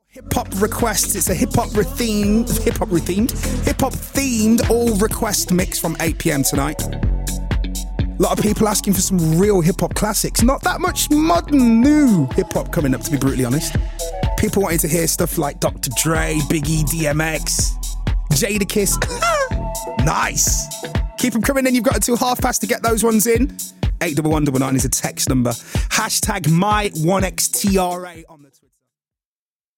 Hip hop requests. It's a hip hop themed all request mix from 8 p.m. tonight. A lot of people asking for some real hip hop classics. Not that much modern new hip hop coming up, to be brutally honest. People wanting to hear stuff like Dr. Dre, Biggie, DMX, Jadakiss. Nice. Keep them coming in. You've got until past to get those ones in. 81199 is a text number. Hashtag my1xtra on the Twitter.